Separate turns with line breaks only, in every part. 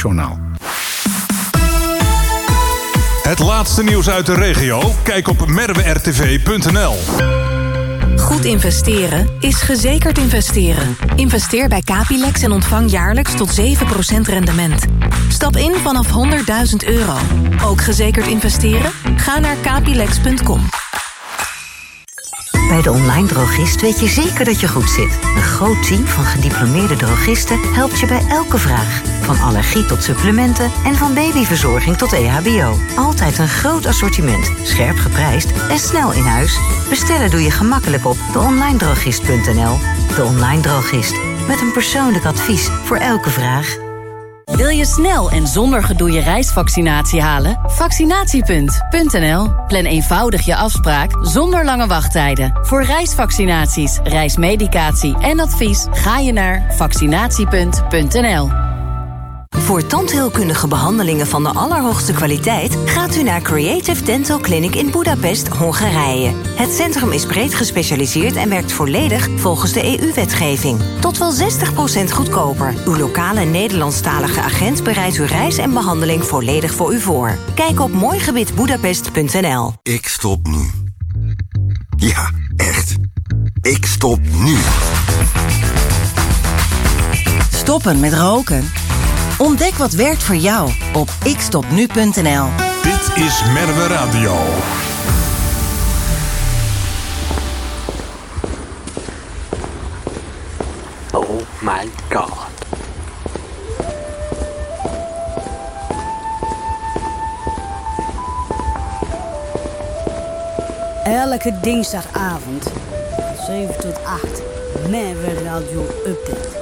NOS-journaal.
Het laatste nieuws uit de regio? Kijk op merwertv.nl.
Goed investeren is gezekerd investeren. Investeer bij Capilex en ontvang jaarlijks tot 7% rendement. Stap in vanaf €100.000. Ook gezekerd investeren? Ga naar capilex.com.
Bij de Online Drogist weet je zeker dat je goed zit. Een groot team van gediplomeerde drogisten helpt je bij elke vraag. Van allergie tot supplementen en van babyverzorging tot EHBO. Altijd een groot assortiment, scherp geprijsd en snel in huis. Bestellen doe je gemakkelijk op deonlinedrogist.nl. De Online Drogist. Met een persoonlijk advies voor elke vraag.
Wil je snel en zonder gedoe je reisvaccinatie halen? Vaccinatiepunt.nl. Plan eenvoudig je afspraak zonder lange wachttijden. Voor reisvaccinaties, reismedicatie en advies ga je naar vaccinatiepunt.nl.
Voor tandheelkundige behandelingen van de allerhoogste kwaliteit gaat u naar Creative Dental Clinic in Budapest, Hongarije. Het centrum is breed gespecialiseerd en werkt volledig volgens de EU-wetgeving. Tot wel 60% goedkoper. Uw lokale Nederlandstalige agent bereidt uw reis en behandeling volledig voor u voor. Kijk op mooigebiedbudapest.nl.
Ik stop nu. Ja, echt. Ik stop nu.
Stoppen met roken? Ontdek wat werkt voor jou op ikstopnu.nl.
Dit is Merwe Radio.
Oh my god.
Elke dinsdagavond, 7 tot 8, Merwe Radio Update.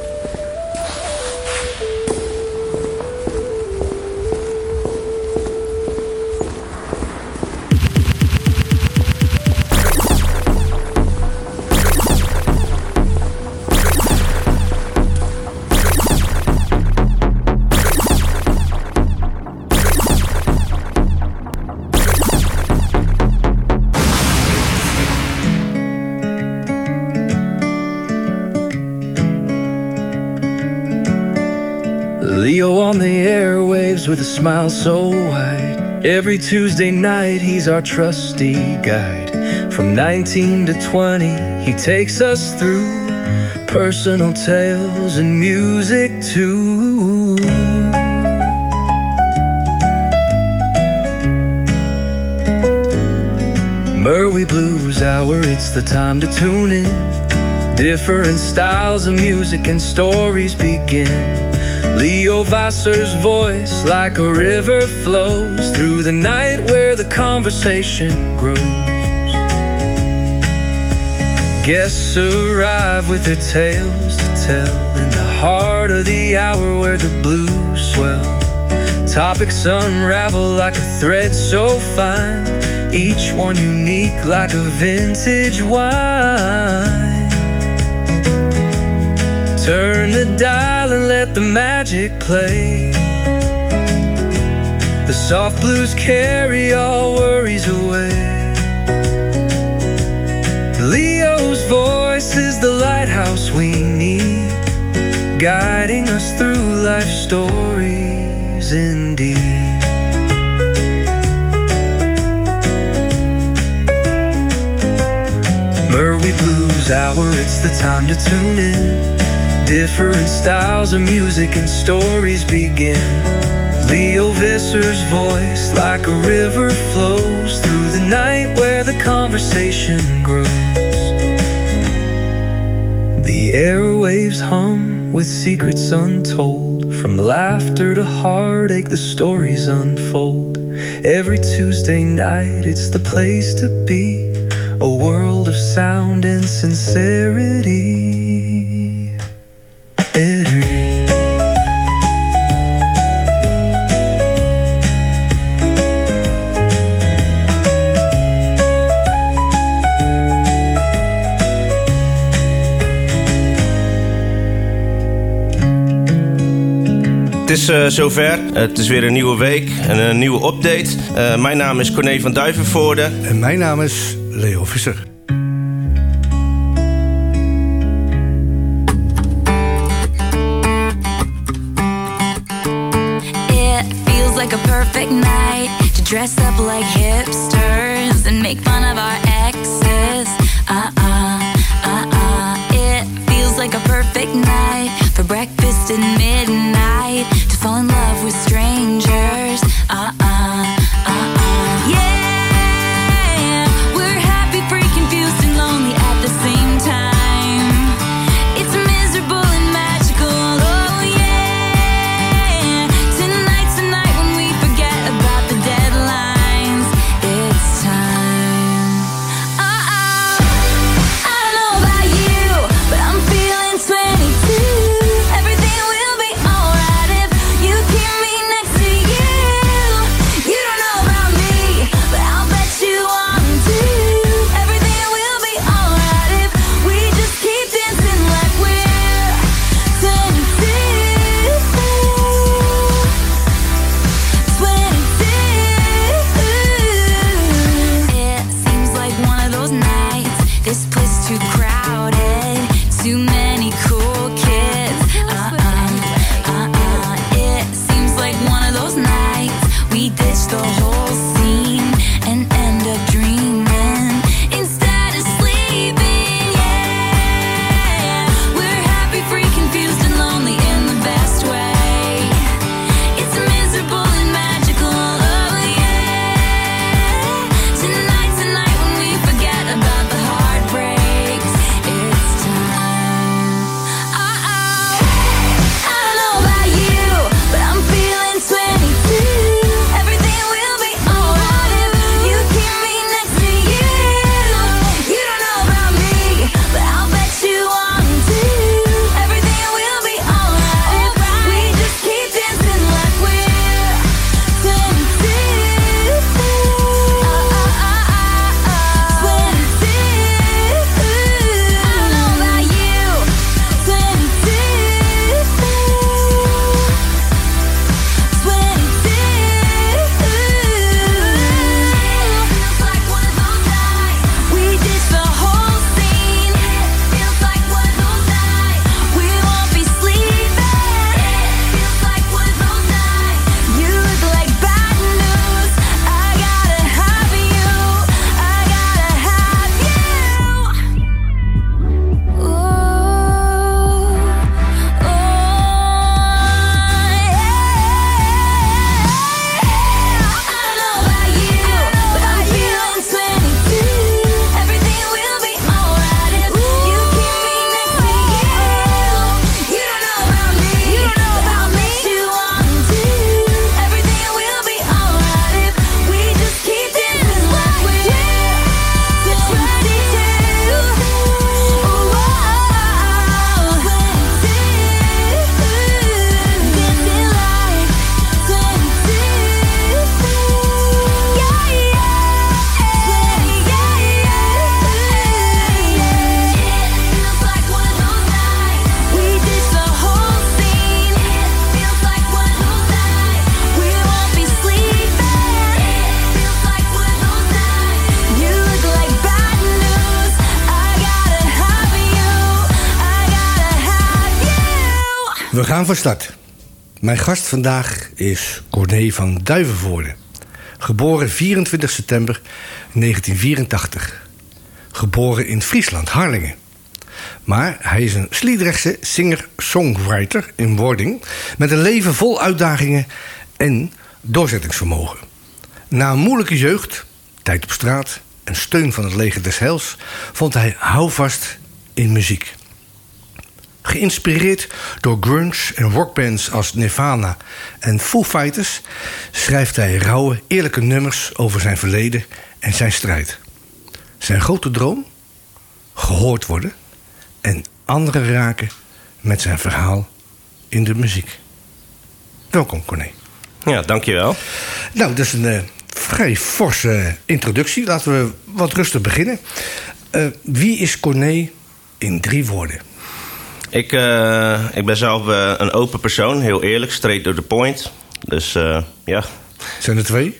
Leo on the airwaves with a smile so wide. Every Tuesday night he's our trusty guide. From 19 to 20 he takes us through personal tales and music too. Merwe Blues Hour, it's the time to tune in. Different styles of music and stories begin. Leo Vassar's voice like a river flows through the night where the conversation grows. Guests arrive with their tales to tell in the heart of the hour where the blues swell. Topics unravel like a thread so fine, each one unique like a vintage wine. Turn the dial and let the magic play. The soft blues carry all worries away. Leo's voice is the lighthouse we need, guiding us through life stories indeed. Merwe Blues Hour, it's the time to tune in. Different styles of music and stories begin. Leo Visser's voice like a river flows through the night where the conversation grows. The airwaves hum with secrets untold. From laughter to heartache the stories unfold. Every Tuesday night it's the place to be. A world of sound and sincerity.
Het is zover. Het is weer een nieuwe week en een nieuwe update. Mijn naam is Corné van Duivenvoorde.
En mijn naam is Leo Visser.
It feels like a perfect night to dress up like hipsters and make fun of our exes. It feels like a perfect night for breakfast at midnight, to fall in love with strangers. Yeah, we're happy, free, confused, and lonely at the same time. It's miserable and magical. Oh yeah, tonight's the night when we forget about the deadlines. It's time. I don't know about you, but I'm feeling 22. Everything will be alright if you keep me next to you. You don't know about me, but I'll bet you want to. Everything will be alright if we just keep dancing like we're 22. 22. It seems like one of those nights. This place too crowded, too many cool kids. It seems like one of those nights we ditch the whole scene and end up dreaming instead of sleeping. Yeah, we're happy, free, confused, and lonely in the best way. It's miserable and magical. Oh yeah, tonight's the night when we forget about the heartbreaks. It's time. I don't know about you, but I'm feeling 22. Everything will be alright if you keep me next to you. You don't know about me, but I'll bet you want to. Everything will be alright if we just keep dancing like we're 22. 22. I don't know about you. 22.
We gaan van start. Mijn gast vandaag is Corné van Duivenvoorde. Geboren 24 september 1984. Geboren in Friesland, Harlingen. Maar hij is een Sliedrechtse singer-songwriter in wording, met een leven vol uitdagingen en doorzettingsvermogen. Na een moeilijke jeugd, tijd op straat en steun van het leger des Heils, vond hij houvast in muziek. Geïnspireerd door grunge en rockbands als Nirvana en Foo Fighters schrijft hij rauwe, eerlijke nummers over zijn verleden en zijn strijd. Zijn grote droom? Gehoord worden en anderen raken met zijn verhaal in de muziek. Welkom, Corné.
Ja, dankjewel.
Nou, dat is een vrij forse introductie. Laten we wat rustig beginnen. Wie is Corné in 3 woorden?
Ik ben zelf een open persoon, heel eerlijk, straight to the point. Dus ja.
Zijn er 2?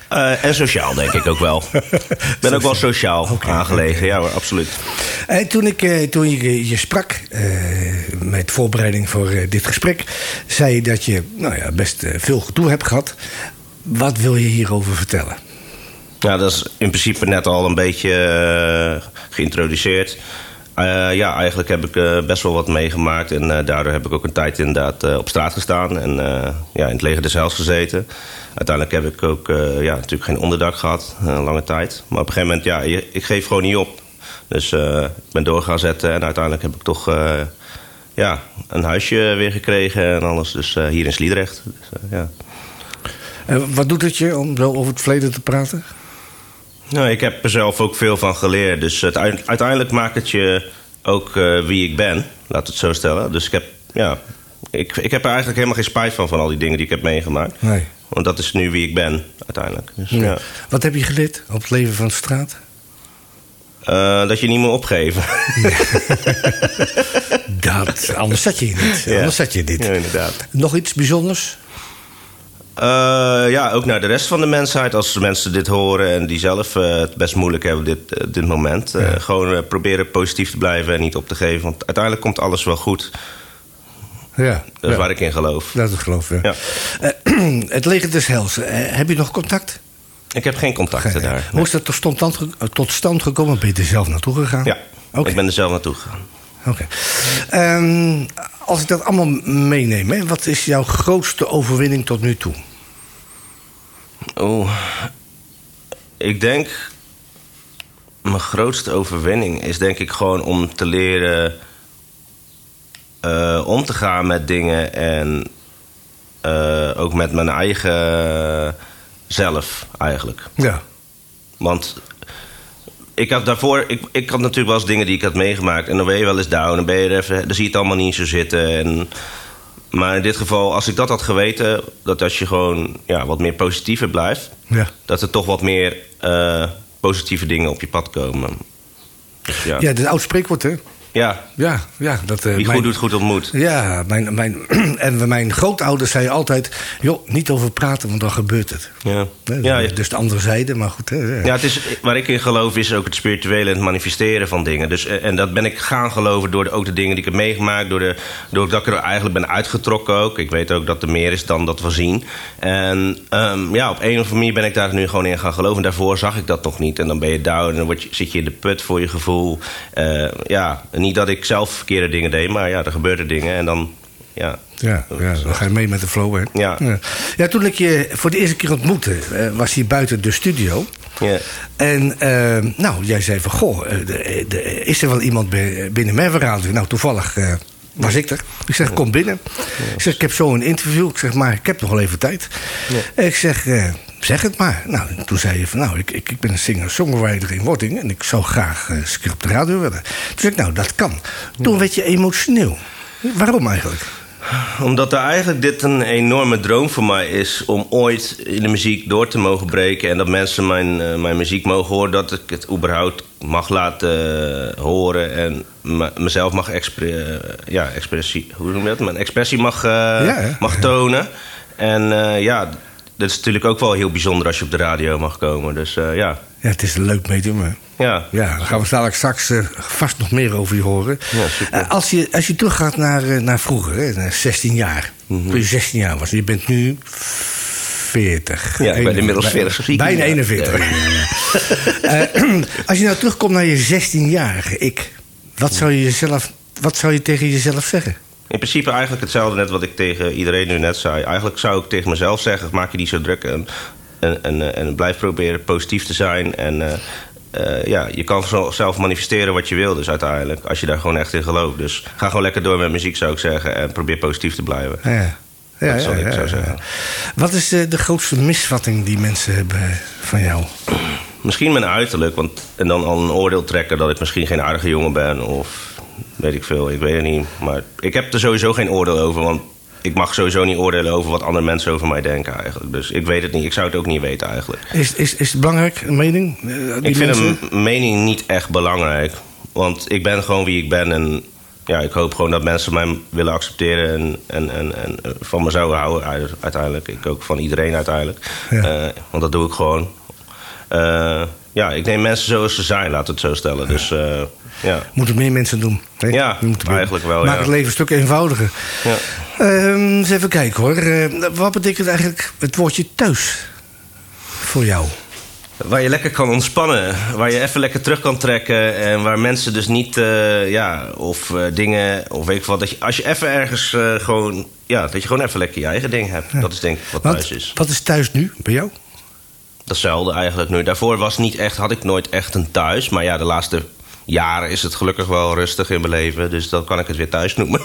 En sociaal, denk ik ook wel. Ik ben ook wel sociaal aangelegen, ja hoor, absoluut.
Toen je sprak met voorbereiding voor dit gesprek, zei je dat je best veel gedoe hebt gehad. Wat wil je hierover vertellen?
Ja, dat is in principe net al een beetje geïntroduceerd. Eigenlijk heb ik best wel wat meegemaakt. En daardoor heb ik ook een tijd inderdaad op straat gestaan. En in het leger des Heils gezeten. Uiteindelijk heb ik ook natuurlijk geen onderdak gehad. Een lange tijd. Maar op een gegeven moment, ik geef gewoon niet op. Dus ik ben door gaan zetten. En uiteindelijk heb ik toch een huisje weer gekregen en alles. Dus hier in Sliedrecht. Dus,
wat doet het je om zo over het verleden te praten?
Nou, ik heb er zelf ook veel van geleerd. Dus uiteindelijk maakt het je ook wie ik ben. Laat het zo stellen. Dus ik heb er eigenlijk helemaal geen spijt van al die dingen die ik heb meegemaakt.
Nee.
Want dat is nu wie ik ben, uiteindelijk. Dus, ja.
Wat heb je geleerd op het leven van de straat?
Dat je niet moet opgeven.
Anders zat je hier niet.
Ja.
Anders zat je dit.
Ja, inderdaad.
Nog iets bijzonders?
Ook naar de rest van de mensheid. Als mensen dit horen en die zelf het best moeilijk hebben op dit moment. Gewoon proberen positief te blijven en niet op te geven. Want uiteindelijk komt alles wel goed.
Ja,
dat is waar ik in geloof.
Dat is geloof, ja. Het leger des Heils. Heb je nog contact?
Ik heb geen contacten daar.
Hoe is dat tot stand gekomen? Ben je er zelf naartoe gegaan?
Ja, ik ben er zelf naartoe gegaan.
Oké. Als ik dat allemaal meeneem, wat is jouw grootste overwinning tot nu toe?
Ik denk... Mijn grootste overwinning is denk ik gewoon om te leren... om te gaan met dingen en... ook met mijn eigen zelf eigenlijk.
Ja.
Want... Ik had daarvoor, ik had natuurlijk wel eens dingen die ik had meegemaakt. En dan ben je wel eens down. Dan zie je het allemaal niet zo zitten. Maar in dit geval, als ik dat had geweten... dat als je gewoon wat meer positiever blijft... dat er toch wat meer positieve dingen op je pad komen. Dus,
ja, dat is een oud spreekwoord, hè?
Ja. Wie goed doet, goed ontmoet.
Ja, mijn grootouders zeiden altijd... joh, niet over praten, want dan gebeurt het.
Ja.
Dus de andere zijde, maar goed.
Ja, het is, waar ik in geloof is ook het spirituele en het manifesteren van dingen. Dus, en dat ben ik gaan geloven door ook de dingen die ik heb meegemaakt. Door dat ik er eigenlijk ben uitgetrokken ook. Ik weet ook dat er meer is dan dat we zien. En op een of andere manier ben ik daar nu gewoon in gaan geloven. En daarvoor zag ik dat nog niet. En dan ben je down en dan zit je in de put voor je gevoel. Niet dat ik zelf verkeerde dingen deed, maar er gebeurden dingen en dan...
Dan ga je mee met de flow, hè? Ja, toen ik je voor de eerste keer ontmoette, was hij buiten de studio.
Ja.
En jij zei van, goh, is er wel iemand binnen Merwe Radio? Nou, toevallig was ik er. Ik zeg, kom binnen. Ik zeg, ik heb zo een interview. Ik zeg, maar ik heb nog wel even tijd. Ik zeg, zeg het maar. Nou, toen zei je van, ik ben een singer-songwriter in wording... en ik zou graag eens een keer op de radio willen. Toen zei ik, nou, dat kan. Toen werd je emotioneel. Waarom eigenlijk?
Omdat eigenlijk dit een enorme droom voor mij is... om ooit in de muziek door te mogen breken... en dat mensen mijn muziek mogen horen... dat ik het überhaupt mag laten horen... en mezelf mag mijn expressie mag tonen. En dat is natuurlijk ook wel heel bijzonder... als je op de radio mag komen. Dus
Ja, het is een leuk medium, hè?
Ja,
daar gaan we straks vast nog meer over je horen.
Ja,
als je teruggaat naar vroeger, hè, naar 16 jaar. Toen je 16 jaar was. Je bent nu 40.
Ja, ik ben inmiddels 40.
Bijna 41. Als je nou terugkomt naar je 16-jarige ik... Wat zou je tegen jezelf zeggen?
In principe eigenlijk hetzelfde net wat ik tegen iedereen nu net zei. Eigenlijk zou ik tegen mezelf zeggen... maak je niet zo druk en blijf proberen positief te zijn... En je kan zelf manifesteren wat je wil dus uiteindelijk. Als je daar gewoon echt in gelooft. Dus ga gewoon lekker door met muziek zou ik zeggen. En probeer positief te blijven. Dat zou ik zo zeggen.
Wat is de grootste misvatting die mensen hebben van jou?
Misschien mijn uiterlijk. En dan al een oordeel trekken dat ik misschien geen aardige jongen ben. Of weet ik veel, ik weet het niet. Maar ik heb er sowieso geen oordeel over. Want ik mag sowieso niet oordelen over wat andere mensen over mij denken eigenlijk. Dus ik weet het niet. Ik zou het ook niet weten eigenlijk.
Is het belangrijk, een mening?
Ik vind een mening niet echt belangrijk. Want ik ben gewoon wie ik ben. En ja, ik hoop gewoon dat mensen mij willen accepteren en van me zouden houden uiteindelijk. Ik ook van iedereen uiteindelijk. Ja. Want dat doe ik gewoon. Ja, ik neem mensen zoals ze zijn, laat het zo stellen. Ja. Dus, ja.
Moeten meer mensen doen. Hè?
Ja, eigenlijk wel.
Maak het leven een stuk eenvoudiger. Ja. Eens even kijken hoor. Wat betekent eigenlijk het woordje thuis voor jou?
Waar je lekker kan ontspannen. Waar je even lekker terug kan trekken. En waar mensen dus niet... dingen... Of weet ik wat. Dat je, als je even ergens gewoon... Ja, dat je gewoon even lekker je eigen ding hebt. Ja. Dat is denk ik wat thuis is.
Wat is thuis nu bij jou?
Datzelfde eigenlijk nu. Daarvoor had ik nooit echt een thuis. Maar ja, de laatste jaren is het gelukkig wel rustig in mijn leven. Dus dan kan ik het weer thuis noemen.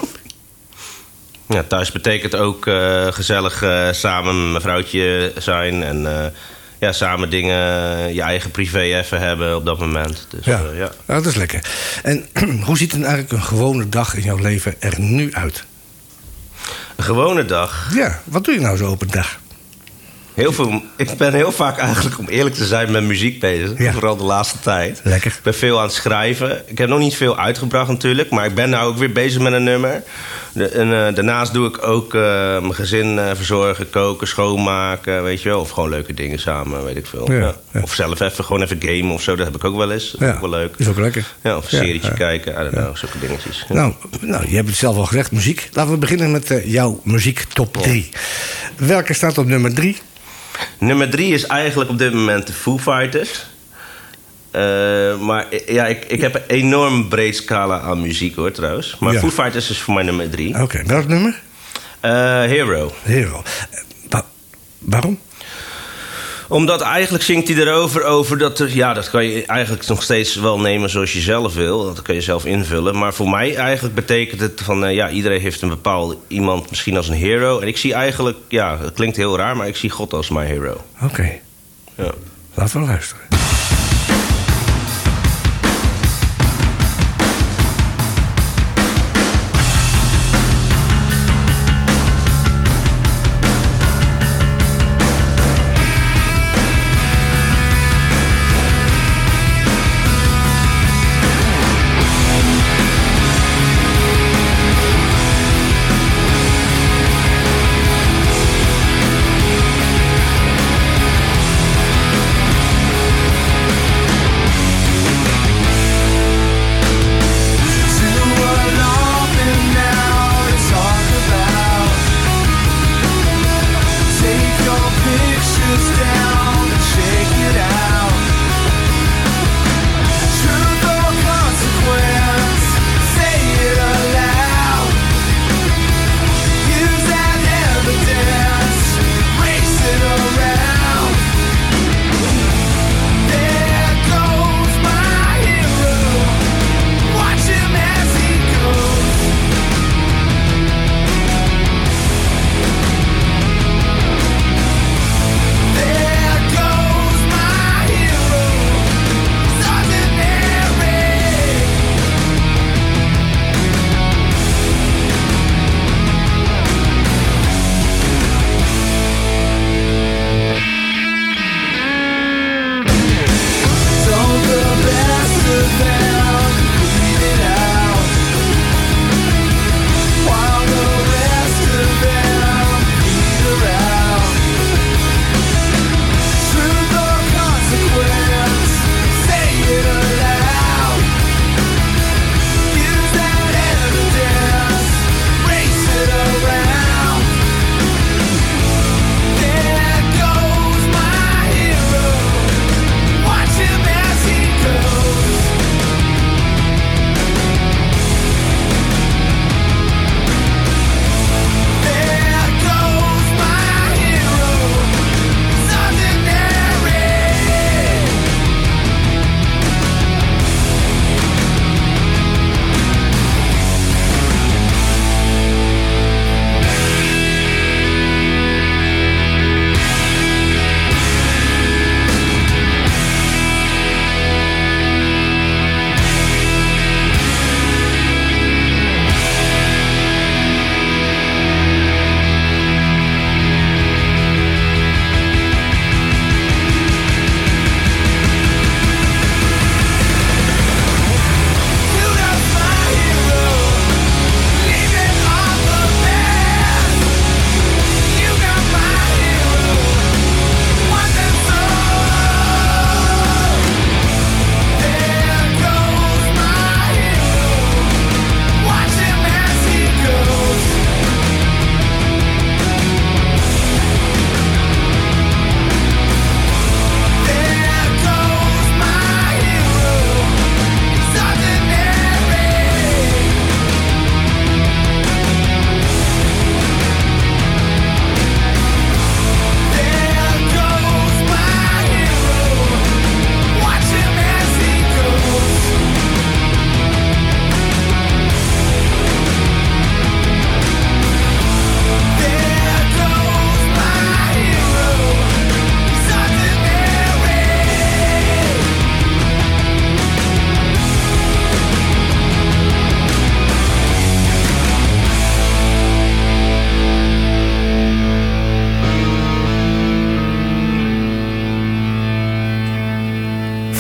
Ja, thuis betekent ook gezellig samen met mijn vrouwtje zijn. En samen dingen, je eigen privé even hebben op dat moment. Dus,
ja. Nou, dat is lekker. En hoe ziet eigenlijk een gewone dag in jouw leven er nu uit?
Een gewone dag?
Ja, wat doe je nou zo op een dag?
Heel veel. Ik ben heel vaak eigenlijk, om eerlijk te zijn, met muziek bezig. Ja. Vooral de laatste tijd.
Lekker.
Ik ben veel aan het schrijven. Ik heb nog niet veel uitgebracht natuurlijk. Maar ik ben nou ook weer bezig met een nummer. Daarnaast doe ik ook mijn gezin verzorgen, koken, schoonmaken. Weet je wel. Of gewoon leuke dingen samen, weet ik veel. Ja. Of zelf gewoon even gamen of zo. Dat heb ik ook wel eens. Dat is ook wel leuk.
Is ook lekker.
Ja, of een serietje kijken. I don't know, zulke dingetjes. Ja.
Nou, je hebt het zelf al gezegd, muziek. Laten we beginnen met jouw muziek top 3. Welke staat op nummer 3?
Nummer 3 is eigenlijk op dit moment de Foo Fighters. Maar ja, ik heb een enorm breed scala aan muziek hoor trouwens. Maar Foo Fighters is voor mij nummer 3.
Oké, welk nummer?
Hero.
Waarom?
Omdat eigenlijk zingt hij erover dat er... Ja, dat kan je eigenlijk nog steeds wel nemen zoals je zelf wil. Dat kan je zelf invullen. Maar voor mij eigenlijk betekent het van... iedereen heeft een bepaald iemand misschien als een hero. En ik zie eigenlijk... Ja, het klinkt heel raar, maar ik zie God als mijn hero.
Oké.
Ja.
Laten we luisteren.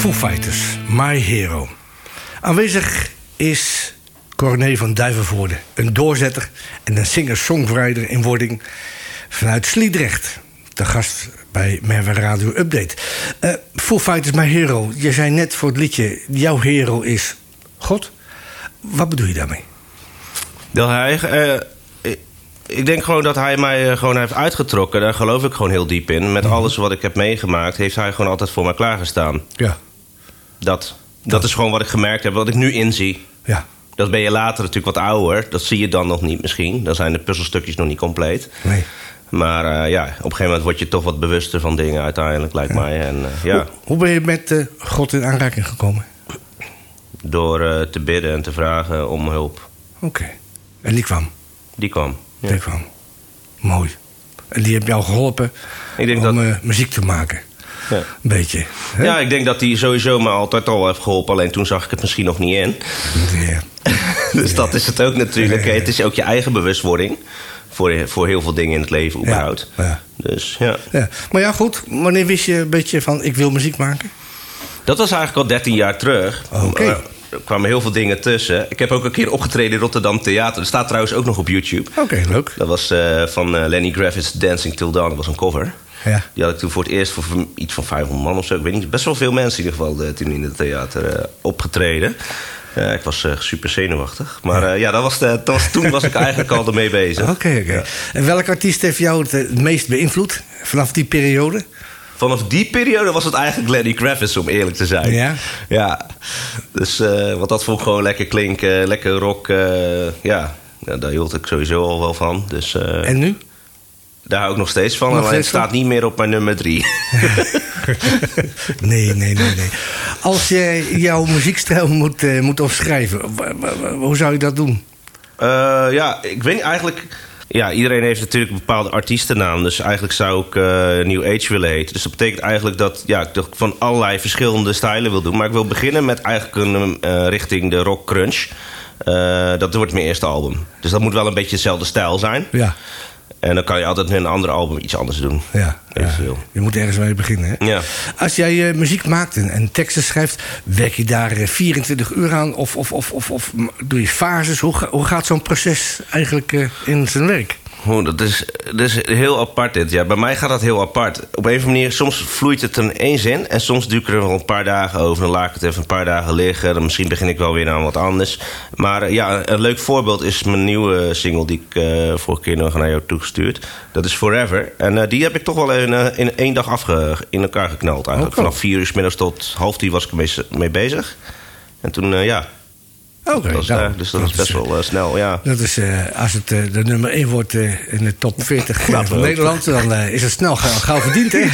Foo Fighters, My Hero. Aanwezig is Corné van Duivenvoorde, een doorzetter en een singer-songwriter in wording vanuit Sliedrecht. De gast bij Merwe Radio Update. Foo Fighters, My Hero. Je zei net voor het liedje, jouw hero is God. Wat bedoel je daarmee?
Dat hij... ik denk gewoon dat hij mij gewoon heeft uitgetrokken. Daar geloof ik gewoon heel diep in. Met alles wat ik heb meegemaakt, heeft hij gewoon altijd voor mij klaargestaan.
Ja.
Dat is gewoon wat ik gemerkt heb, wat ik nu inzie.
Ja.
Dat ben je later natuurlijk wat ouder. Dat zie je dan nog niet misschien. Dan zijn de puzzelstukjes nog niet compleet.
Nee.
Maar op een gegeven moment word je toch wat bewuster van dingen uiteindelijk, lijkt mij. En,
Hoe ben je met God in aanraking gekomen?
Door te bidden en te vragen om hulp.
Oké. En die kwam?
Die kwam, ja.
Die kwam. Mooi. En die heeft jou geholpen om muziek te maken?
Ja.
Een beetje. Hè?
Ja, ik denk dat hij sowieso me altijd al heeft geholpen. Alleen toen zag ik het misschien nog niet in.
Ja.
Dus dat is het ook natuurlijk. Het is ook je eigen bewustwording. Voor heel veel dingen in het leven überhaupt.
Ja.
Dus, ja.
Maar ja, goed. Wanneer wist je een beetje van, ik wil muziek maken?
Dat was eigenlijk al 13 jaar terug.
Oké.
Er kwamen heel veel dingen tussen. Ik heb ook een keer opgetreden in Rotterdam Theater. Dat staat trouwens ook nog op YouTube.
Oké, leuk.
Dat was van Lenny Kravitz, Dancing Till Dawn. Dat was een cover.
Ja. Die
had ik toen voor het eerst voor iets van 500 man of zo. Ik weet niet, best wel veel mensen in ieder geval toen in het theater opgetreden. Ik was super zenuwachtig. Maar toen was ik eigenlijk al ermee bezig.
Oké.
Ja.
En welke artiest heeft jou het meest beïnvloed vanaf die periode?
Vanaf die periode was het eigenlijk Lenny Kravitz, om eerlijk te zijn. Ja. Dus wat dat vond ik gewoon lekker klinken, lekker rock. Daar hield ik sowieso al wel van. Dus,
en nu?
Daar hou ik nog steeds van. Alleen het staat niet meer op mijn nummer 3.
Nee. Als je jouw muziekstijl moet omschrijven, hoe zou je dat doen?
Ik weet eigenlijk... Ja, iedereen heeft natuurlijk een bepaalde artiestennaam. Dus eigenlijk zou ik New Age willen heten. Dus dat betekent eigenlijk dat ik van allerlei verschillende stijlen wil doen. Maar ik wil beginnen met eigenlijk richting de rock crunch. Dat wordt mijn eerste album. Dus dat moet wel een beetje dezelfde stijl zijn.
Ja.
En dan kan je altijd met een ander album iets anders doen.
Ja. Je moet ergens mee beginnen, hè?
Ja.
Als jij muziek maakt en teksten schrijft, werk je daar 24 uur aan? Of doe je fases? Hoe gaat zo'n proces eigenlijk in zijn werk?
Dat is heel apart dit. Ja, bij mij gaat dat heel apart. Op een of andere manier, soms vloeit het in één zin. En soms duurt er nog een paar dagen over. Dan laat ik het even een paar dagen liggen. Dan misschien begin ik wel weer aan wat anders. Maar een leuk voorbeeld is mijn nieuwe single die ik vorige keer nog naar jou toegestuurd. Dat is Forever. En die heb ik toch wel in 1 dag in elkaar geknald eigenlijk. Vanaf 4 uur 's middags tot 9:30 was ik mee bezig. En toen, dus dat is best wel snel, ja.
Dat is, als het de nummer 1 wordt in de top 40 van Nederland, dan is het snel gauw verdiend, hè?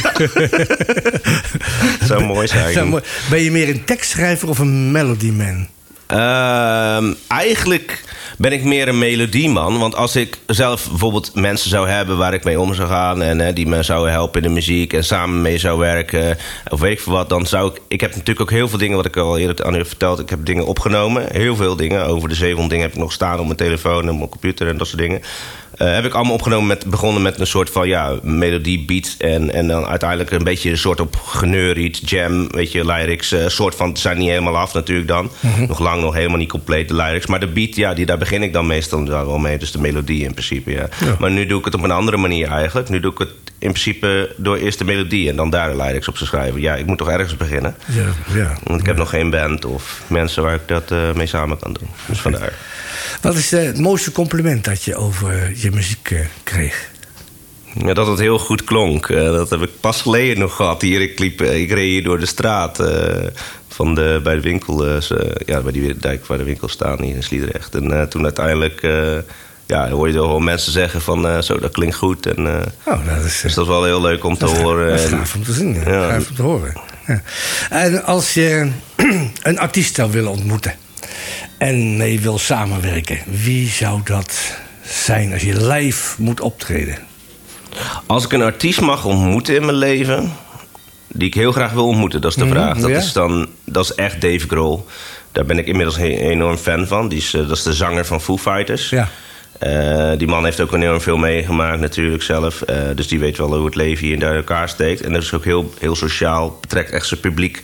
Dat zou mooi zijn.
Ben je meer een tekstschrijver of een melodyman?
Eigenlijk ben ik meer een melodieman. Want als ik zelf bijvoorbeeld mensen zou hebben waar ik mee om zou gaan en die me zouden helpen in de muziek en samen mee zou werken, of weet ik veel wat, dan zou ik... Ik heb natuurlijk ook heel veel dingen, wat ik al eerder aan u heb verteld. Ik heb dingen opgenomen, heel veel dingen. Over de 700 dingen heb ik nog staan op mijn telefoon en op mijn computer en dat soort dingen. Heb ik allemaal opgenomen begonnen met een soort van melodie, beat en dan uiteindelijk een beetje een soort op geneuried, jam, weet je, lyrics, soort van, zijn niet helemaal af natuurlijk dan. Nog helemaal niet compleet de lyrics, maar de beat, daar begin ik dan meestal wel mee, dus de melodie in principe, ja. Maar nu doe ik het op een andere manier eigenlijk. Nu doe ik het in principe door eerst de melodie en dan daar de lyrics op te schrijven. Ja, ik moet toch ergens beginnen.
Ja.
Want ik heb nog geen band of mensen waar ik dat mee samen kan doen. Dus vandaar.
Wat is het mooiste compliment dat je over je muziek kreeg?
Ja, dat het heel goed klonk. Dat heb ik pas geleden nog gehad. Ik reed hier door de straat bij de winkel. Bij die dijk waar de winkels staan hier in Sliedrecht. En toen uiteindelijk hoor je wel mensen zeggen van zo, dat klinkt goed. En, dus dat is wel heel leuk om te horen.
Dat is gaaf om te zien. Gaaf om te horen. Ja. En als je een artiest zou willen ontmoeten en mee wil samenwerken, wie zou dat zijn als je live moet optreden?
Als ik een artiest mag ontmoeten in mijn leven, die ik heel graag wil ontmoeten, dat is de vraag. Dat is echt Dave Grohl. Daar ben ik inmiddels enorm fan van. Dat is de zanger van Foo Fighters.
Ja.
Die man heeft ook enorm veel meegemaakt natuurlijk zelf. Dus die weet wel hoe het leven hier in elkaar steekt. En dat is ook heel sociaal. Betrekt echt zijn publiek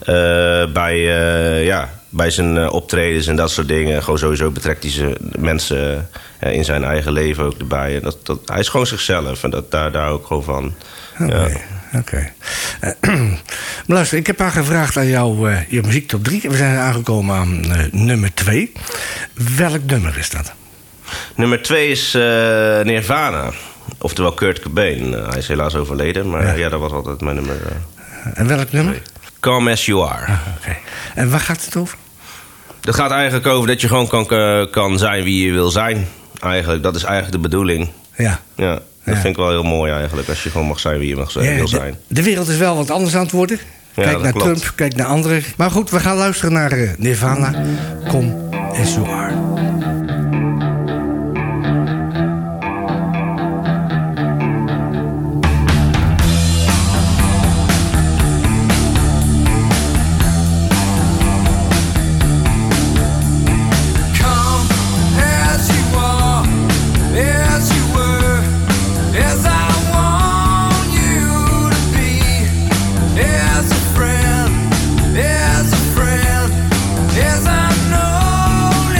bij zijn optredens en dat soort dingen. Gewoon sowieso betrekt hij zijn mensen in zijn eigen leven ook erbij. En hij is gewoon zichzelf. En daar ook gewoon van.
Oké. Maar luister, ik heb aangevraagd aan jou je muziek top 3. We zijn aangekomen aan nummer 2. Welk nummer is dat?
Nummer 2 is Nirvana. Oftewel Kurt Cobain. Hij is helaas overleden, maar dat was altijd mijn nummer.
En welk nummer?
Come As You Are.
Oké. En waar gaat het over?
Het gaat eigenlijk over dat je gewoon kan zijn wie je wil zijn. Eigenlijk, dat is eigenlijk de bedoeling.
Ja.
Dat vind ik wel heel mooi eigenlijk. Als je gewoon mag zijn wie je wil zijn.
De wereld is wel wat anders aan het worden. Kijk naar
klopt.
Trump, kijk naar anderen. Maar goed, we gaan luisteren naar Nirvana. Come As You Are.
As I know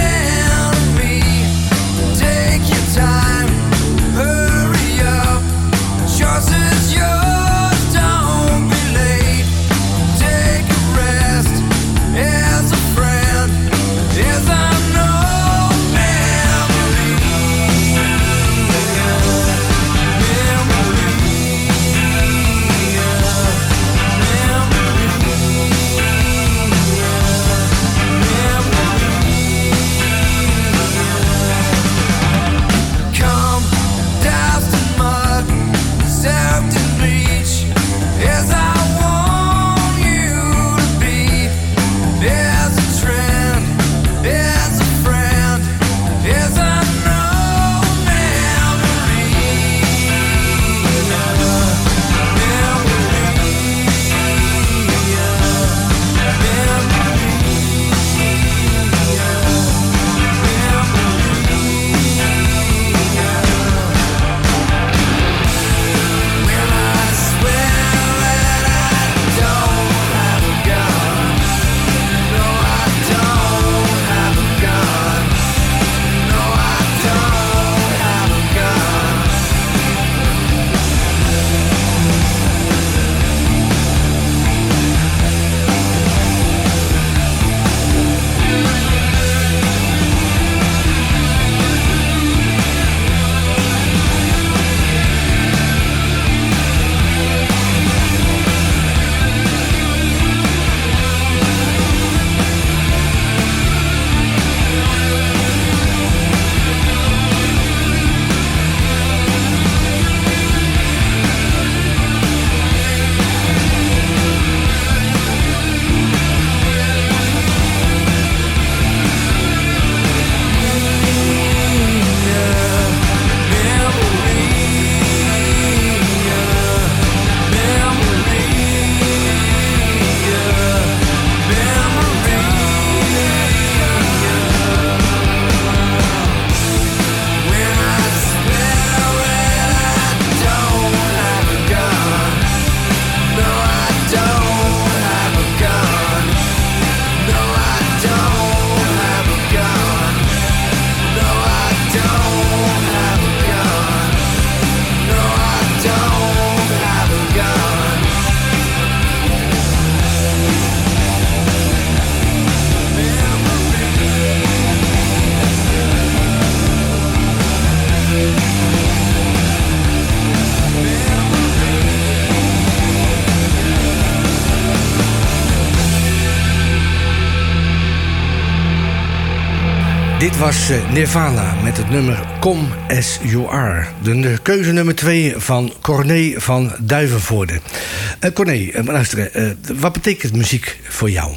Dit was Nirvana met het nummer Come As You Are. De keuze nummer 2 van Corné van Duivenvoorde. Corné, luister, wat betekent muziek voor jou?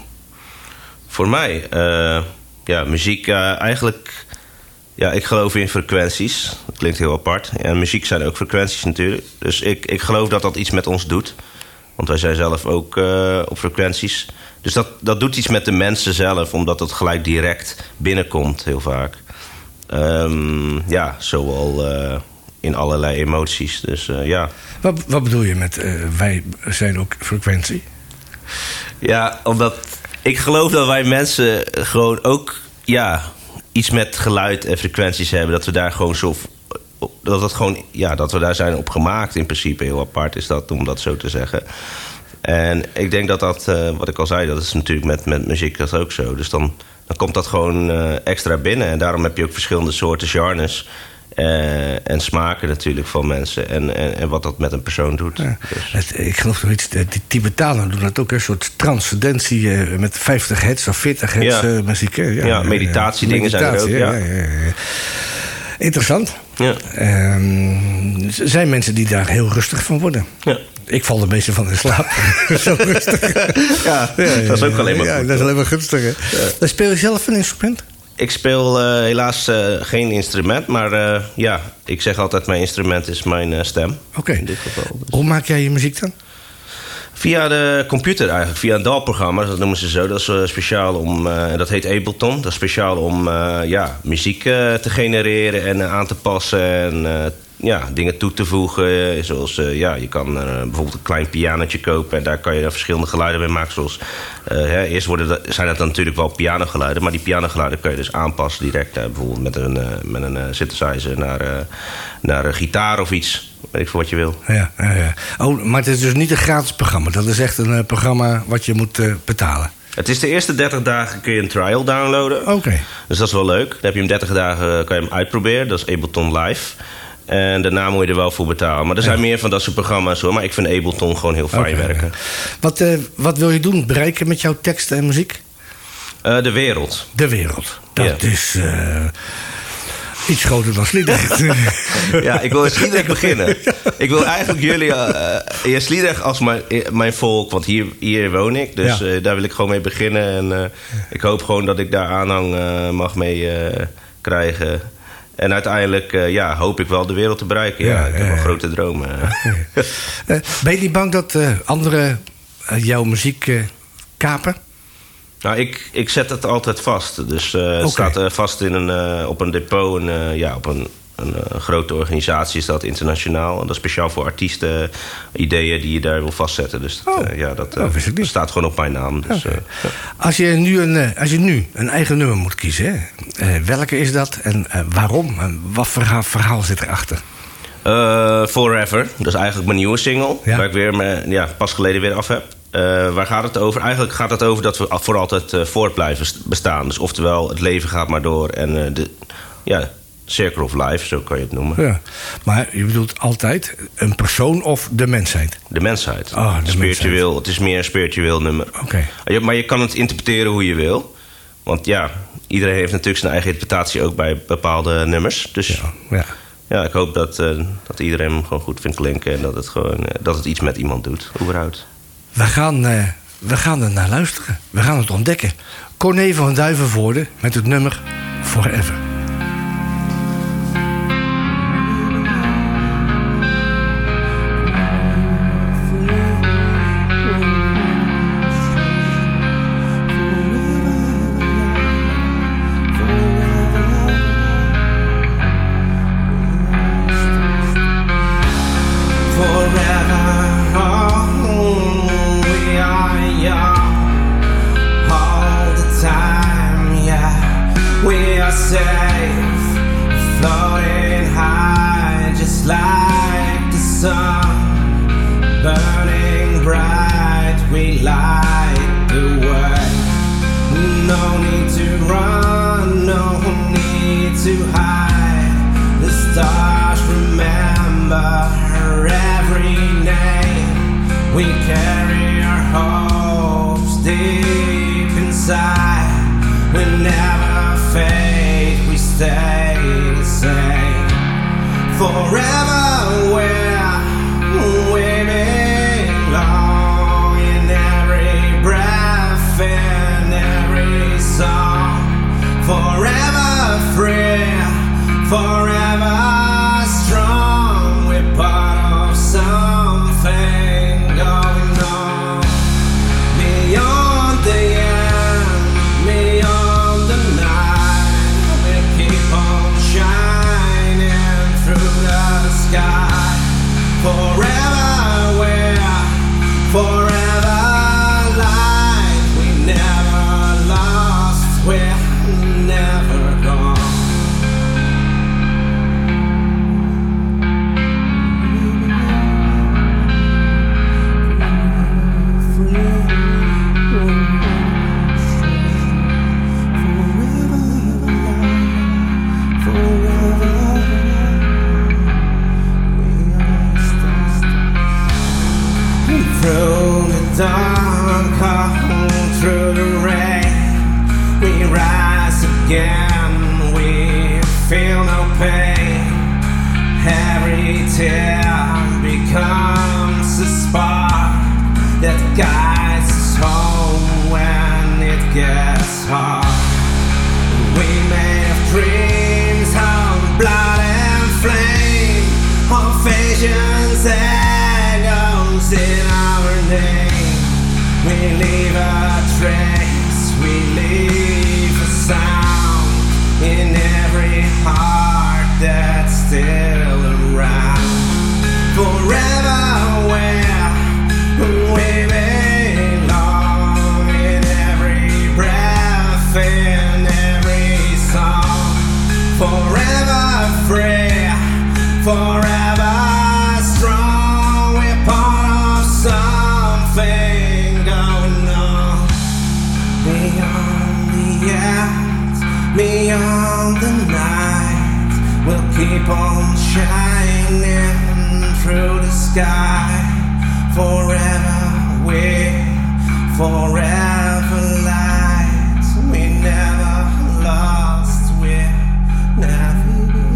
Voor mij? Muziek eigenlijk... Ja, ik geloof in frequenties. Dat klinkt heel apart. Ja, muziek zijn ook frequenties natuurlijk. Dus ik geloof dat dat iets met ons doet. Want wij zijn zelf ook op frequenties. Dus dat doet iets met de mensen zelf, omdat het gelijk direct binnenkomt heel vaak. Zowel in allerlei emoties. Dus ja.
Wat bedoel je met wij zijn ook frequentie?
Ja, omdat ik geloof dat wij mensen gewoon ook iets met geluid en frequenties hebben. Dat we daar gewoon dat we daar zijn op gemaakt in principe. Heel apart is dat, om dat zo te zeggen. En ik denk dat wat ik al zei, dat is natuurlijk met muziek dat ook zo. Dus dan komt dat gewoon extra binnen. En daarom heb je ook verschillende soorten genres. En smaken natuurlijk van mensen. En wat dat met een persoon doet. Ja.
Dus. Ik geloof nog iets, die Tibetanen doen dat ook. Een soort transcendentie met 50 hertz of 40 hertz muziek.
Ja, meditatiedingen zijn er ook. Ja.
Interessant.
Ja.
Er zijn mensen die daar heel rustig van worden. Ja. Ik val er meestal van in slaap. Zo rustig.
Ja, dat is ook alleen maar goed.
Ja, dat is alleen maar gunstig. Ja. Speel je zelf een instrument?
Ik speel helaas geen instrument. Maar ik zeg altijd mijn instrument is mijn stem.
Oké.
In dit geval. Dus.
Hoe maak jij je muziek dan?
Via de computer eigenlijk, via een DAW-programma, dat noemen ze zo. Dat is speciaal om, dat heet Ableton. Dat is speciaal om muziek te genereren en aan te passen en dingen toe te voegen. Zoals, je kan bijvoorbeeld een klein pianotje kopen en daar kan je verschillende geluiden mee maken. Zoals, eerst zijn dat dan natuurlijk wel pianogeluiden, maar die pianogeluiden kun je dus aanpassen direct. Bijvoorbeeld met een synthesizer naar een gitaar of iets. Weet ik voor wat je wil.
Ja. Oh, maar het is dus niet een gratis programma. Dat is echt een programma wat je moet betalen.
Het is de eerste 30 dagen kun je een trial downloaden.
Oké.
Dus dat is wel leuk. Dan heb je hem 30 dagen kan je hem uitproberen. Dat is Ableton Live. En daarna moet je er wel voor betalen. Maar er zijn meer van dat soort programma's hoor. Maar ik vind Ableton gewoon heel fijn werken.
Wat wil je doen? Bereiken met jouw teksten en muziek?
De wereld.
De wereld. Dat is... iets groter dan Sliedrecht.
Ja, ik wil in Sliedrecht beginnen. Ik wil eigenlijk jullie in Sliedrecht als mijn volk. Want hier woon ik. Dus daar wil ik gewoon mee beginnen. En ik hoop gewoon dat ik daar aanhang mag mee krijgen. En uiteindelijk hoop ik wel de wereld te bereiken. Ja, ik heb wel grote dromen.
Ben je niet bang dat anderen jouw muziek kapen?
Nou, ik zet het altijd vast. Dus het staat vast op een depot. Op een grote organisatie is dat internationaal. En dat is speciaal voor artiesten ideeën die je daar wil vastzetten. Dus dat staat gewoon op mijn naam. Dus,
Als je nu een eigen nummer moet kiezen, welke is dat en waarom? En wat verhaal zit erachter?
Forever. Dat is eigenlijk mijn nieuwe single. Waar ik weer pas geleden weer af heb. Waar gaat het over? Eigenlijk gaat het over dat we voor altijd voort blijven bestaan. Dus oftewel, het leven gaat maar door. En circle of life, zo kan je het noemen. Ja.
Maar je bedoelt altijd een persoon of de mensheid?
De mensheid. Spiritueel. Het is meer een spiritueel nummer.
Okay.
Maar je kan het interpreteren hoe je wil. Want iedereen heeft natuurlijk zijn eigen interpretatie ook bij bepaalde nummers. Dus ik hoop dat iedereen hem gewoon goed vindt klinken. En dat het iets met iemand doet, überhaupt.
We gaan er naar luisteren. We gaan het ontdekken. Corné van Duivenvoorde met het nummer Forever.
Beyond the night, we keep on
through the dark, through the rain, we rise again, we feel no pain. Every tear becomes a spark that guides us home when it gets hard. We made of dreams of blood and flame, of visions echoes in our name. We leave a trace, we leave a sound in every heart that's still around. Forever where we belong, in every breath, in every song. Forever free, forever strong. We're part of something going on beyond the end, beyond the night. We'll keep on shining through the sky. Forever we, forever light. We never lost, we never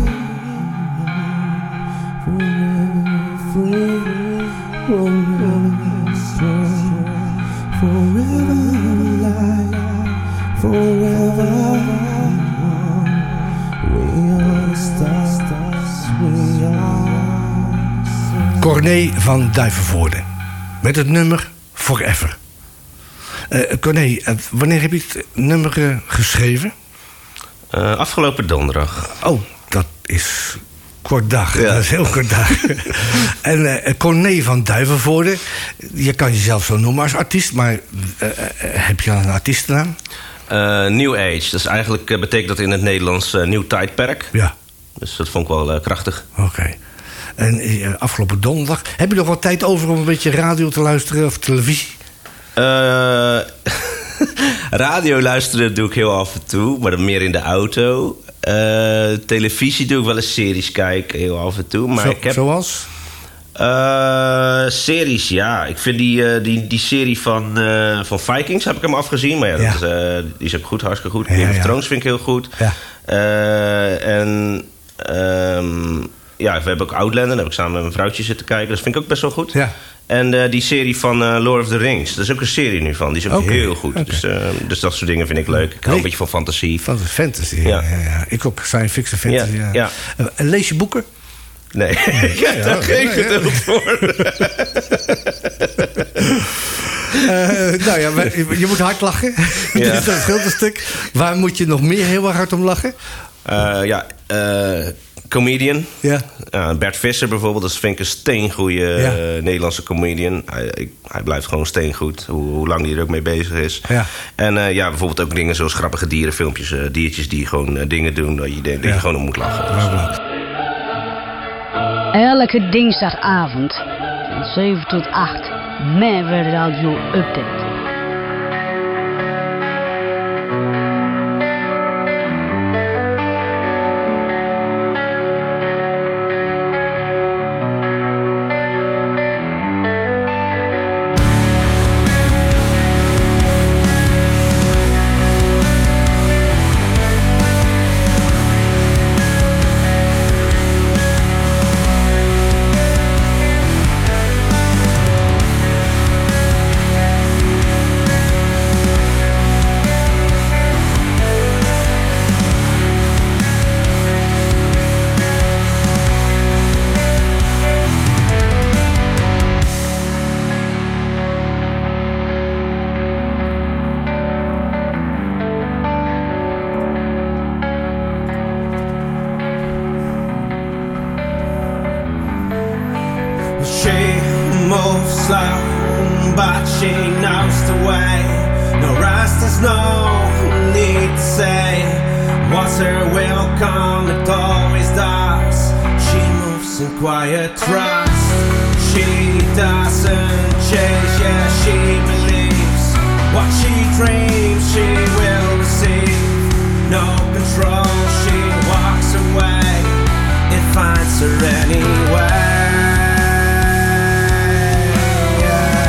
free, forever strong, forever light, forever one. We are stars, we are.
Corné van Duivenvoorde. Met het nummer Forever. Corné, wanneer heb je het nummer geschreven?
Afgelopen donderdag.
Oh, dat is kort dag.
Ja.
Dat is heel kort dag. En Corné van Duivenvoorde. Je kan jezelf zo noemen als artiest, maar heb je een artiestennaam?
New Age. Dat is eigenlijk, betekent dat in het Nederlands nieuw tijdperk.
Ja.
Dus dat vond ik wel krachtig.
Oké. En afgelopen donderdag... Heb je nog wat tijd over om een beetje radio te luisteren of televisie?
Radio luisteren doe ik heel af en toe, maar dan meer in de auto. Televisie doe ik wel eens series kijken, heel af en toe. Maar ik heb...
Zoals?
Series, ja. Ik vind die serie van Vikings heb ik hem afgezien. Maar ja, die is ook goed, hartstikke goed. Game of Thrones vind ik heel goed. Ja. Ja, we hebben ook Outlander. Daar heb ik samen met mijn vrouwtje zitten kijken. Dat vind ik ook best wel goed. Ja. En die serie van Lord of the Rings. Dat is ook een serie nu van. Die is ook heel goed. Okay. Dus dat soort dingen vind ik leuk. Ik hou een beetje van fantasie.
Fantasy, ja. Ik ook. Science fiction, fantasy. Ja. Lees je boeken?
Nee, ik heb daar geen geduld voor.
Nou ja, je moet hard lachen.
Ja.
Dat scheelt een stuk. Waar moet je nog meer heel erg hard om lachen?
Comedian.
Ja.
Bert Visser bijvoorbeeld, dat vind ik een steengoeie Nederlandse comedian. Hij blijft gewoon steengoed, hoe lang hij er ook mee bezig is. Ja. En bijvoorbeeld ook dingen zoals grappige dierenfilmpjes. Diertjes die gewoon dingen doen dat je gewoon om moet lachen.
Elke dinsdagavond van 7 tot 8. Merwe Radio Update.
Finds her anyway. Yeah.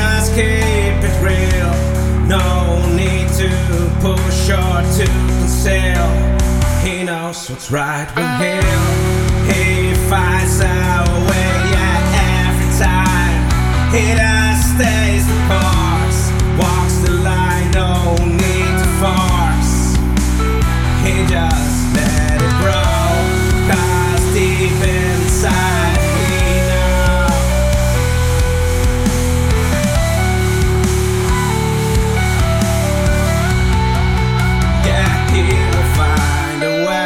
just keep it real. No need to push or to conceal. He knows what's right with him. He finds a way every time. He just stays the course, walks the line, no need to force. He just let it grow, 'cause deep inside he knows. Yeah, he will find a way.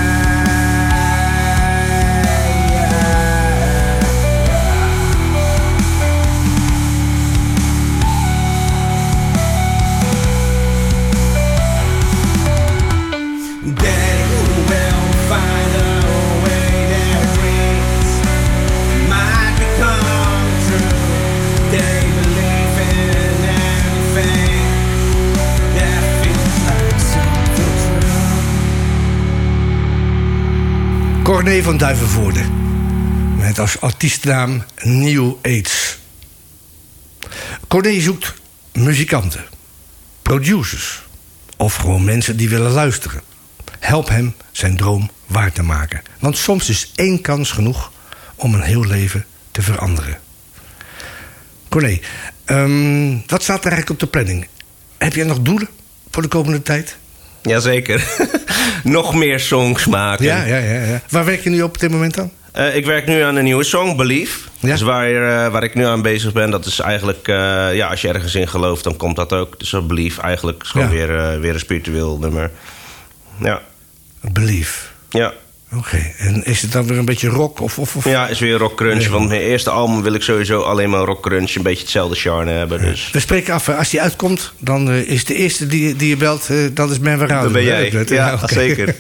Corné van Duivenvoorde. Met als artiestennaam New Age. Corné zoekt muzikanten, producers of gewoon mensen die willen luisteren. Help hem zijn droom waar te maken. Want soms is 1 kans genoeg om een heel leven te veranderen. Corné, wat staat er eigenlijk op de planning? Heb jij nog doelen voor de komende tijd?
Jazeker. Nog meer songs maken.
Ja. Waar werk je nu op dit moment aan?
Ik werk nu aan een nieuwe song, Believe.
Ja?
Dus waar ik nu aan bezig ben, dat is eigenlijk... als je ergens in gelooft, dan komt dat ook. Dus Believe eigenlijk is gewoon weer een spiritueel nummer. Ja.
Believe.
Ja.
Oké. En is het dan weer een beetje rock? Of?
Ja, is weer rock crunch.
Nee.
Want mijn eerste album wil ik sowieso alleen maar rock crunch. Een beetje hetzelfde charme hebben. Dus.
We spreken af, als die uitkomt, dan is de eerste die je belt, dat is Ben Verhouden.
Dat ben jij. Ja,
okay.
Zeker.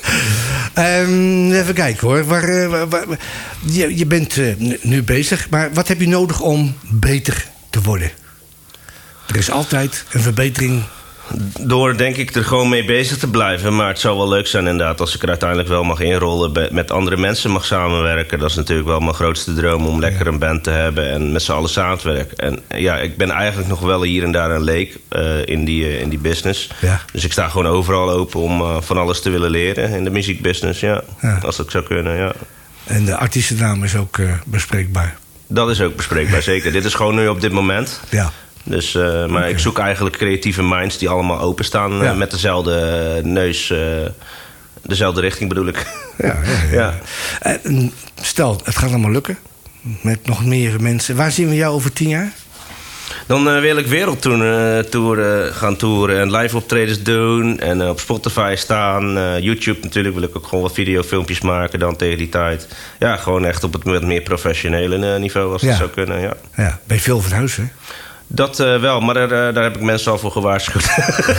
Even kijken hoor. Je bent nu bezig, maar wat heb je nodig om beter te worden? Er is altijd een verbetering.
Door, denk ik, er gewoon mee bezig te blijven. Maar het zou wel leuk zijn inderdaad als ik er uiteindelijk wel mag inrollen. Met andere mensen mag samenwerken. Dat is natuurlijk wel mijn grootste droom, om lekker een band te hebben en met z'n allen samen te werken. En ja, ik ben eigenlijk nog wel hier en daar een leek in die business.
Ja.
Dus ik sta gewoon overal open om van alles te willen leren in de muziekbusiness. Ja. Als dat zou kunnen, ja.
En de artiestennaam is ook bespreekbaar.
Dat is ook bespreekbaar, zeker. Dit is gewoon nu op dit moment.
Ja.
Dus, maar ik zoek eigenlijk creatieve minds die allemaal openstaan met dezelfde neus, dezelfde richting bedoel ik.
Ja. Stel, het gaat allemaal lukken met nog meer mensen. Waar zien we jou over 10 jaar?
Dan wil ik wereldtour gaan toeren en live optredens doen en op Spotify staan. YouTube natuurlijk wil ik ook gewoon wat videofilmpjes maken dan tegen die tijd. Ja, gewoon echt op het wat meer professionele niveau als dat zou kunnen. Ja.
Ben je veel van huis, hè?
Dat wel, maar daar heb ik mensen al voor gewaarschuwd.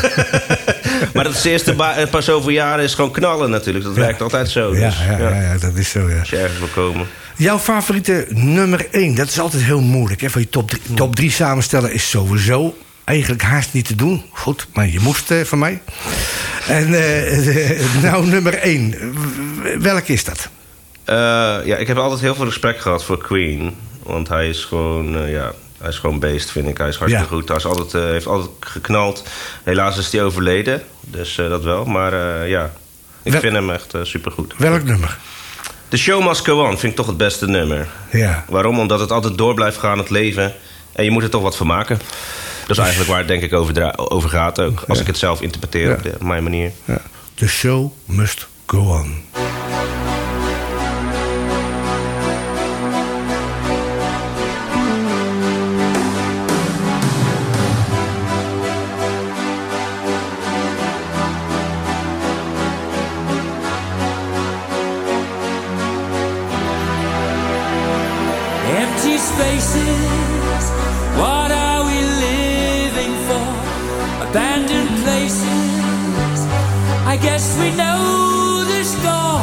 Maar dat is de eerste paar zoveel jaren is gewoon knallen natuurlijk. Dat werkt altijd zo. Dus,
ja, dat is zo, ja.
Als je ergens wil komen.
Jouw favoriete nummer 1, dat is altijd heel moeilijk. Hè? Van je top 3 samenstellen is sowieso eigenlijk haast niet te doen. Goed, maar je moest van mij. En nou, nummer 1. Welke is dat?
Ik heb altijd heel veel respect gehad voor Queen. Want hij is gewoon... Hij is gewoon beest, vind ik. Hij is hartstikke goed. Hij is heeft altijd geknald. Helaas is hij overleden. Dus dat wel. Maar ik vind hem echt supergoed.
Welk nummer?
The Show Must Go On vind ik toch het beste nummer.
Ja.
Waarom? Omdat het altijd door blijft gaan, het leven. En je moet er toch wat van maken. Dat is eigenlijk waar het denk ik over gaat ook. Als ik het zelf interpreteer op mijn manier.
Ja. The Show Must Go On.
Empty spaces, what are we living for? Abandoned places, I guess we know the score.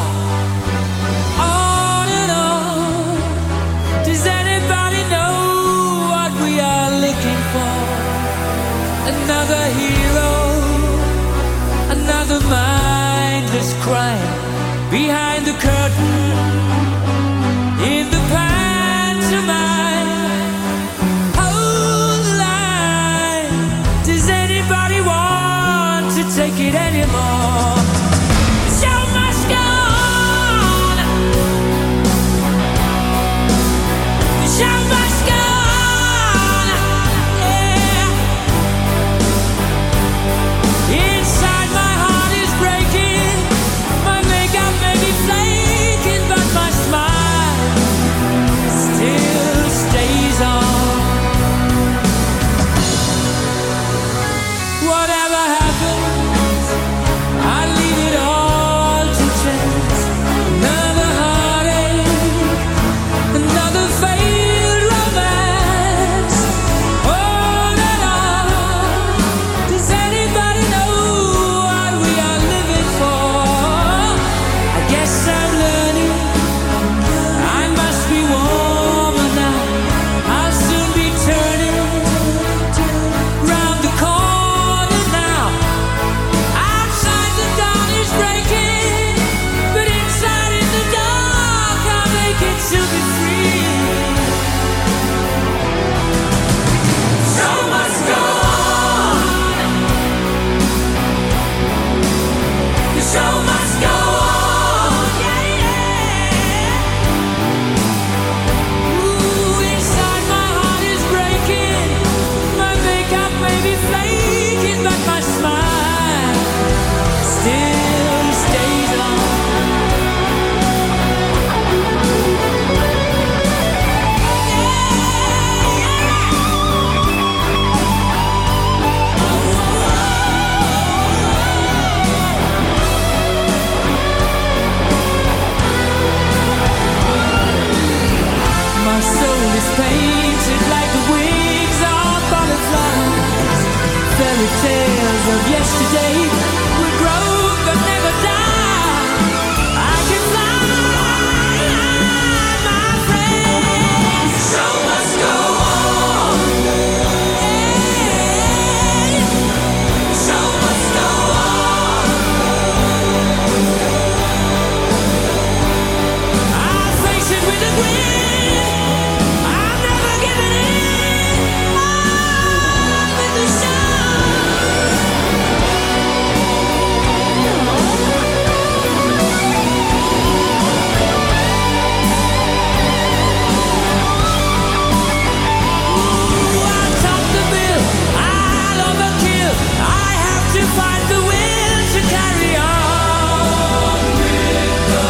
On and on, does anybody know what we are looking for? Another hero, another mindless crime behind the curtain. In the pantomime, hold the
yesterday will grow but never die. I can fly, my friend. Show must go on. Show must go on. I'll face it with a grin. I'm never giving in. On with the show. I'll top the bill, I'll overkill. I have to find the will to carry on with the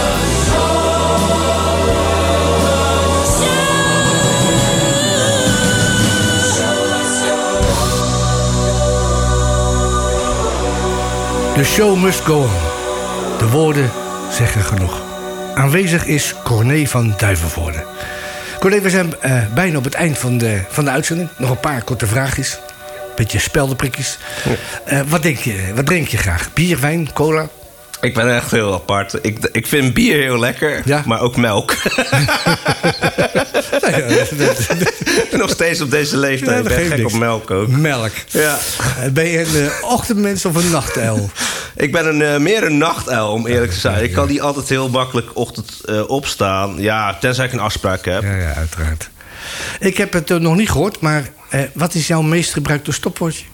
The show must go on. De woorden zeggen genoeg. Aanwezig is Corné van Duivenvoorde. Corné, we zijn bijna op het eind van de uitzending. Nog een paar korte vraagjes. Beetje speldenprikjes. Wat drink je graag? Bier, wijn, cola?
Ik ben echt heel apart. Ik vind bier heel lekker, maar ook melk. Nog steeds op deze leeftijd. Ik ben gek op melk ook.
Melk. Ja. Ben je een ochtendmens of een nachtuil?
Ik ben meer een nachtuil, om eerlijk te zijn. Ik kan niet altijd heel makkelijk ochtend opstaan. Ja, tenzij ik een afspraak heb.
Ja, uiteraard. Ik heb het nog niet gehoord, maar wat is jouw meest gebruikte stopwoordje?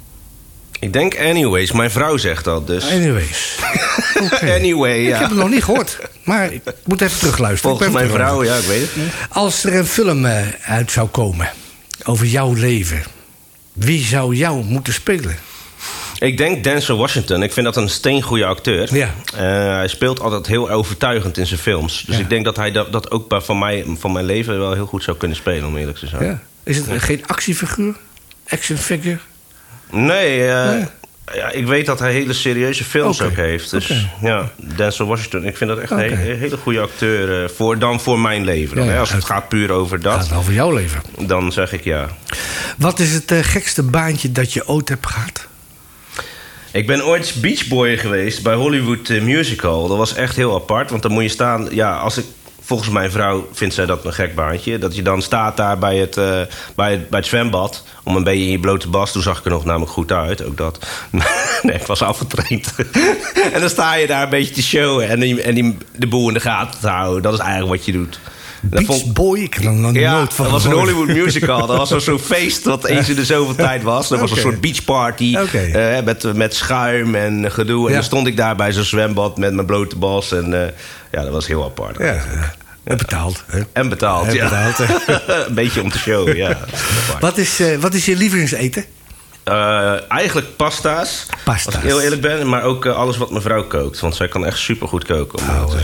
Ik denk anyways. Mijn vrouw zegt dat, dus.
Anyways. Okay.
Anyway, ja.
Ik heb het nog niet gehoord, maar ik moet even terugluisteren.
Volgens mijn vrouw, ja, ik weet het niet.
Als er een film uit zou komen over jouw leven, wie zou jou moeten spelen?
Ik denk Denzel Washington. Ik vind dat een steengoede acteur.
Ja.
Hij speelt altijd heel overtuigend in zijn films. Dus ik denk dat hij dat ook van mijn leven wel heel goed zou kunnen spelen, om eerlijk te zijn.
Ja. Is het geen actiefiguur? Action figure?
Nee, ja, ik weet dat hij hele serieuze films ook heeft. Dus ja, Denzel Washington. Ik vind dat echt een hele goede acteur voor mijn leven. Ja, als het gaat puur over dat.
Gaat over jouw leven.
Dan zeg ik ja.
Wat is het gekste baantje dat je ooit hebt gehad?
Ik ben ooit beachboy geweest bij Hollywood Musical. Dat was echt heel apart. Want dan moet je staan. Ja, volgens mijn vrouw vindt zij dat een gek baantje. Dat je dan staat daar bij het zwembad. Om een beetje in je blote bas. Toen zag ik er nog namelijk goed uit. Ook dat. Nee, ik was afgetraind. En dan sta je daar een beetje te showen. En de boel in de gaten te houden. Dat is eigenlijk wat je doet.
Beachboy? Ik heb er nog nooit van.
Dat was een Hollywood Musical. Dat was zo'n feest dat eens in de zoveel tijd was. Dat was een soort beachparty. Met schuim en gedoe. En dan stond ik daar bij zo'n zwembad met mijn blote bas. En dat was heel apart.
Ja. En betaald. Hè?
En betaald, ja. Een beetje om te showen, ja.
Wat is je lievelingseten?
Eigenlijk pasta's. Als ik heel eerlijk ben. Maar ook alles wat mijn vrouw kookt. Want zij kan echt supergoed koken.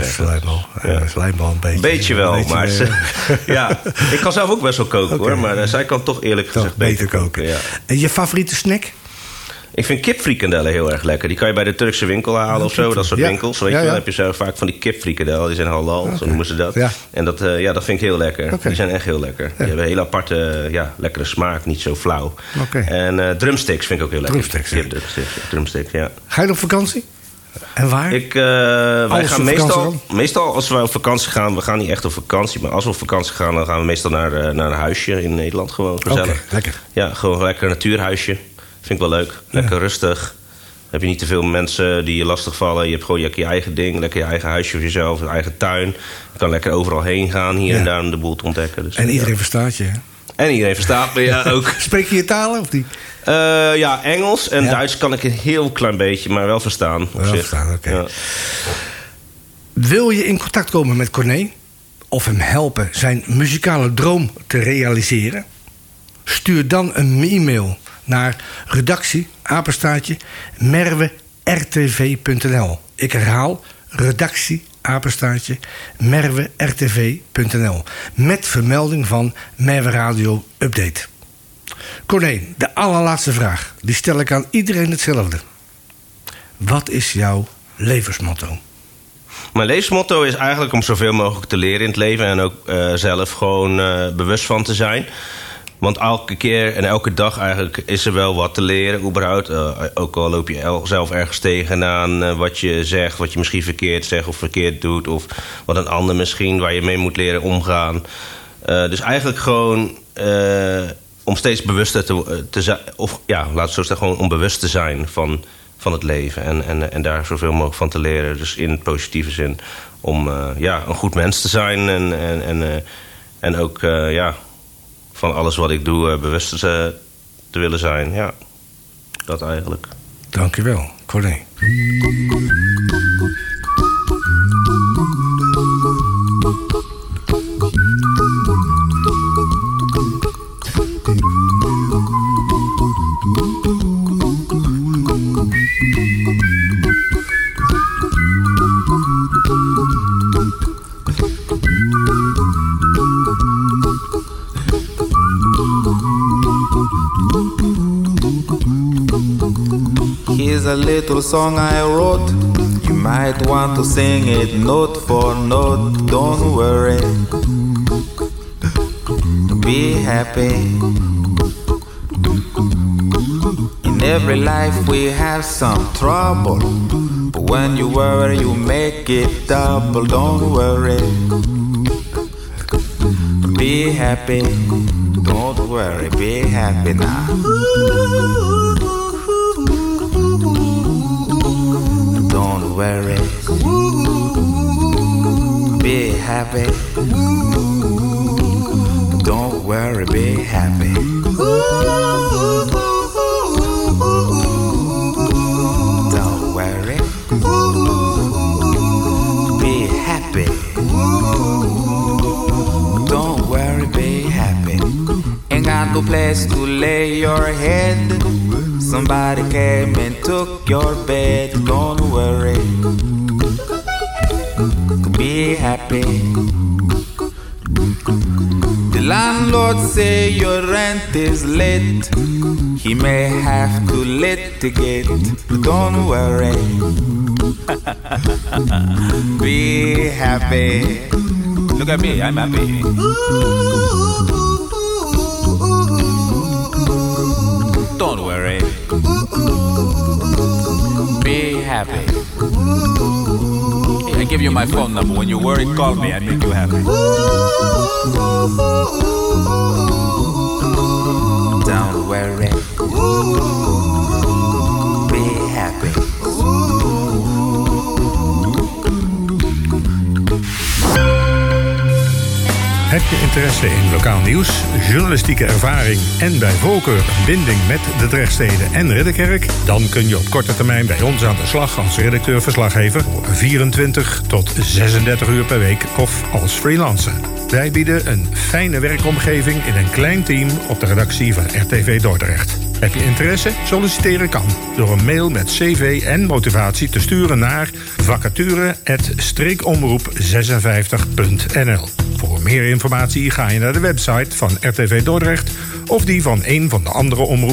Slijmbal een beetje.
Beetje wel. Maar ja, ik kan zelf ook best wel koken hoor. Maar zij kan toch eerlijk gezegd beter koken. Ja.
En je favoriete snack?
Ik vind kipfrikandellen heel erg lekker. Die kan je bij de Turkse winkel halen of zo. Dat soort winkels. Weet je, dan heb je zo vaak van die kipfrikandellen. Die zijn halal, zo noemen ze dat. Ja. En dat vind ik heel lekker. Die zijn echt heel lekker. Die hebben een hele aparte, lekkere smaak. Niet zo flauw. En drumsticks vind ik ook heel lekker. Drumsticks, ja.
Ga je op vakantie? En waar?
Wij gaan meestal als we op vakantie gaan... We gaan niet echt op vakantie, maar als we op vakantie gaan... dan gaan we meestal naar een huisje in Nederland. Gewoon gezellig.
Lekker.
Ja, gewoon een lekker natuurhuisje. Vind ik wel leuk. Lekker rustig. Heb je niet te veel mensen die je lastig vallen. Je hebt gewoon je eigen ding. Lekker je eigen huisje voor jezelf. Je eigen tuin. Je kan lekker overal heen gaan. Hier en daar om de boel te ontdekken. Dus,
en iedereen verstaat je, hè?
En iedereen verstaat me, ja, ook.
Spreek je talen of niet?
Ja, Engels en Duits kan ik een heel klein beetje. Maar wel verstaan.
Oké. Wil je in contact komen met Corné? Of hem helpen zijn muzikale droom te realiseren? Stuur dan een e-mail naar redactie@merwertv.nl. Ik herhaal, redactie@merwertv.nl. Met vermelding van Merwe Radio Update. Corné, de allerlaatste vraag. Die stel ik aan iedereen hetzelfde. Wat is jouw levensmotto?
Mijn levensmotto is eigenlijk om zoveel mogelijk te leren in het leven. En ook zelf gewoon bewust van te zijn. Want elke keer en elke dag eigenlijk is er wel wat te leren, überhaupt. Ook al loop je zelf ergens tegenaan wat je zegt, wat je misschien verkeerd zegt of verkeerd doet. Of wat een ander misschien, waar je mee moet leren omgaan. Dus eigenlijk gewoon om steeds bewuster te zijn. Of ja, laat het zo zeggen, gewoon om bewust te zijn van het leven. En daar zoveel mogelijk van te leren. Dus in positieve zin. Om een goed mens te zijn. En ook van alles wat ik doe bewust te willen zijn. Ja, dat eigenlijk.
Dank u wel, Corné.
Here's a little song I wrote. You might want to sing it note for note. Don't worry, be happy. In every life we have some trouble, but when you worry you make it double. Don't worry, be happy. Don't worry, be happy now. Don't worry, be happy. Don't worry, be happy. Don't worry, be happy. Don't worry, be happy. Ain't got no place to lay your head. Somebody came and took your bed. Don't worry, be happy. The landlord say your rent is late. He may have to litigate. Don't worry, be happy. Look at me, I'm happy. Don't worry, be happy. I give you my phone number. When you worry, call me. I make you happy. Don't worry, be happy.
Heb je interesse in lokaal nieuws, journalistieke ervaring en bij voorkeur een binding met de Drechtsteden en Ridderkerk? Dan kun je op korte termijn bij ons aan de slag als redacteur-verslaggever voor 24 tot 36 uur per week of als freelancer. Wij bieden een fijne werkomgeving in een klein team op de redactie van RTV Dordrecht. Heb je interesse? Solliciteren kan door een mail met cv en motivatie te sturen naar vacature@streekomroep56.nl. Voor meer informatie ga je naar de website van RTV Dordrecht of die van een van de andere omroepen